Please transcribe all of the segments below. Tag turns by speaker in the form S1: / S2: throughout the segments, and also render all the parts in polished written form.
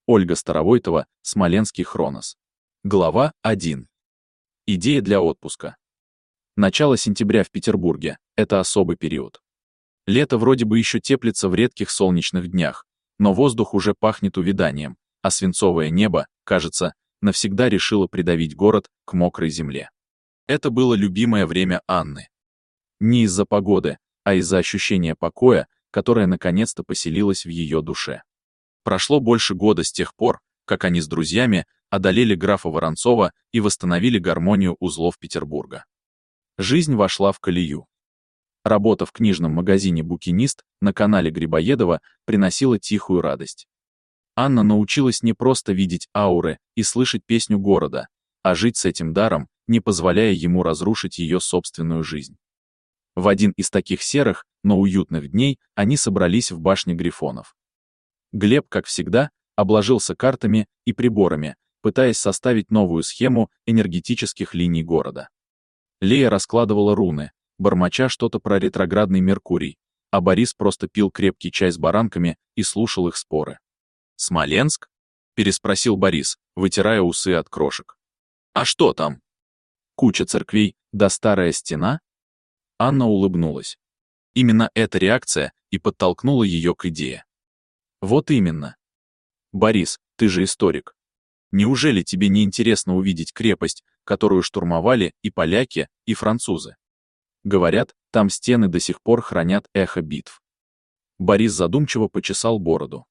S1: Ольга Старовойтова, Смоленский Хронос. Глава 1. Идея для отпуска. Начало сентября в Петербурге – это особый период. Лето вроде бы еще теплится в редких солнечных днях, но воздух уже пахнет увяданием, а свинцовое небо, кажется, навсегда решило придавить город к мокрой земле. Это было любимое время Анны. Не из-за погоды, а из-за ощущения покоя, которое наконец-то поселилось в ее душе. Прошло больше года с тех пор, как они с друзьями одолели графа Воронцова и восстановили гармонию узлов Петербурга. Жизнь вошла в колею. Работа в книжном магазине «Букинист» на канале Грибоедова приносила тихую радость. Анна научилась не просто видеть ауры и слышать песню города, а жить с этим даром, не позволяя ему разрушить ее собственную жизнь. В один из таких серых, но уютных дней они собрались в башне Грифонов. Глеб, как всегда, обложился картами и приборами, пытаясь составить новую схему энергетических линий города. Лея раскладывала руны, бормоча что-то про ретроградный Меркурий, а Борис просто пил крепкий чай с баранками и слушал их споры. «Смоленск?» — переспросил Борис, вытирая усы от крошек. «А что там? Куча церквей, да старая стена?» Анна улыбнулась. Именно эта реакция и подтолкнула ее к идее. «Вот именно. Борис, ты же историк. Неужели тебе не интересно увидеть крепость, которую штурмовали и поляки, и французы? Говорят, там стены до сих пор хранят эхо битв». Борис задумчиво почесал бороду.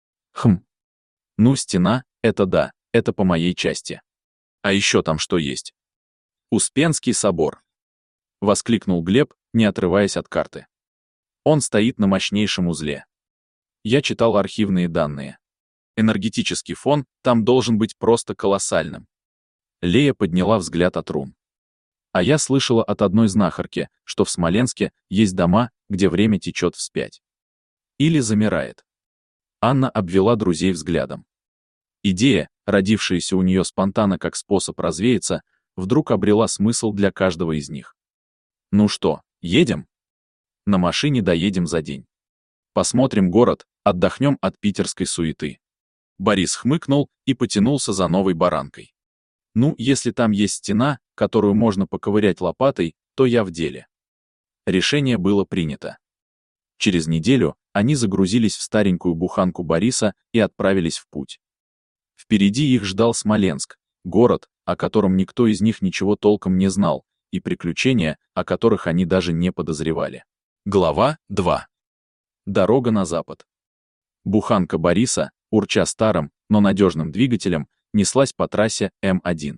S1: Ну, стена, это да, это по моей части. А еще там что есть? Успенский собор. Воскликнул Глеб, не отрываясь от карты. Он стоит на мощнейшем узле. Я читал архивные данные. Энергетический фон там должен быть просто колоссальным. Лея подняла взгляд от рун. А я слышала от одной знахарки, что в Смоленске есть дома, где время течет вспять. Или замирает. Анна обвела друзей взглядом. Идея, родившаяся у нее спонтанно как способ развеяться, вдруг обрела смысл для каждого из них. Ну что, едем? На машине доедем за день. Посмотрим город, отдохнем от питерской суеты. Борис хмыкнул и потянулся за новой баранкой. Ну, если там есть стена, которую можно поковырять лопатой, то я в деле. Решение было принято. Через неделю они загрузились в старенькую буханку Бориса и отправились в путь. Впереди их ждал Смоленск, город, о котором никто из них ничего толком не знал, и приключения, о которых они даже не подозревали. Глава 2. Дорога на запад. Буханка Бориса, урча старым, но надежным двигателем, неслась по трассе М1.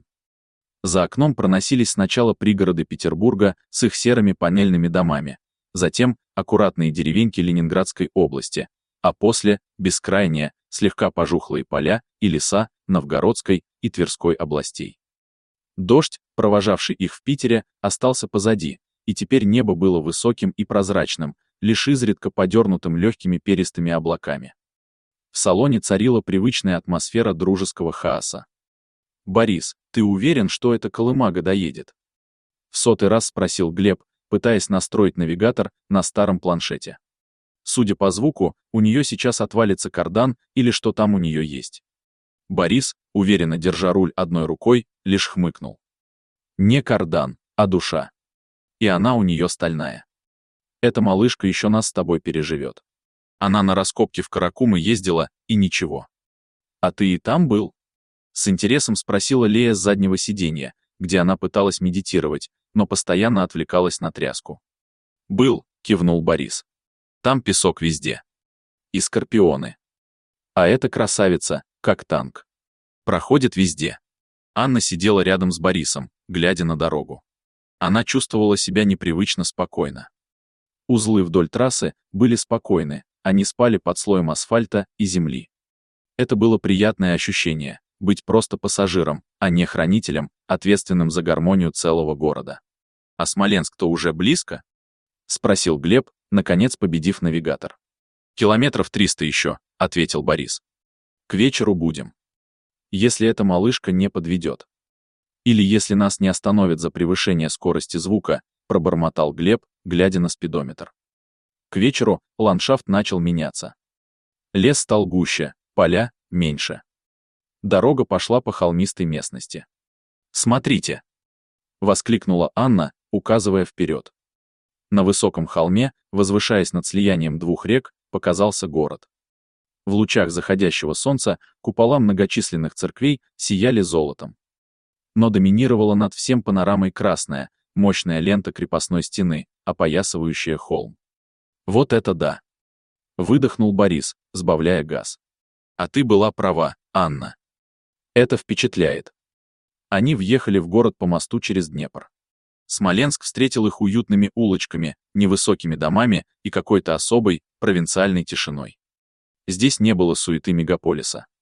S1: За окном проносились сначала пригороды Петербурга с их серыми панельными домами, затем аккуратные деревеньки Ленинградской области, а после — бескрайние, слегка пожухлые поля и леса Новгородской и Тверской областей. Дождь, провожавший их в Питере, остался позади, и теперь небо было высоким и прозрачным, лишь изредка подернутым легкими перистыми облаками. В салоне царила привычная атмосфера дружеского хаоса. «Борис, ты уверен, что эта колымага доедет?» В 100-й раз спросил Глеб, пытаясь настроить навигатор на старом планшете. Судя по звуку, у нее сейчас отвалится кардан или что там у нее есть. Борис, уверенно держа руль одной рукой, лишь хмыкнул. Не кардан, а душа. И она у нее стальная. Эта малышка еще нас с тобой переживет. Она на раскопки в Каракумы ездила, и ничего. А ты и там был? С интересом спросила Лея с заднего сиденья, где она пыталась медитировать, но постоянно отвлекалась на тряску. «Был», — кивнул Борис. «Там песок везде. И скорпионы. А эта красавица, как танк. Проходит везде». Анна сидела рядом с Борисом, глядя на дорогу. Она чувствовала себя непривычно спокойно. Узлы вдоль трассы были спокойны, они спали под слоем асфальта и земли. Это было приятное ощущение — быть просто пассажиром, а не хранителем, ответственным за гармонию целого города. «А Смоленск-то уже близко?» — спросил Глеб, наконец победив навигатор. «Километров 300 еще», — ответил Борис. «К вечеру будем. Если эта малышка не подведет. Или если нас не остановят за превышение скорости звука», — пробормотал Глеб, глядя на спидометр. К вечеру ландшафт начал меняться. Лес стал гуще, поля — меньше. Дорога пошла по холмистой местности. «Смотрите!» — воскликнула Анна, указывая вперед. На высоком холме, возвышаясь над слиянием двух рек, показался город. В лучах заходящего солнца купола многочисленных церквей сияли золотом. Но доминировала над всем панорамой красная, мощная лента крепостной стены, опоясывающая холм. «Вот это да!» — выдохнул Борис, сбавляя газ. «А ты была права, Анна. Это впечатляет». Они въехали в город по мосту через Днепр. Смоленск встретил их уютными улочками, невысокими домами и какой-то особой, провинциальной тишиной. Здесь не было суеты мегаполиса.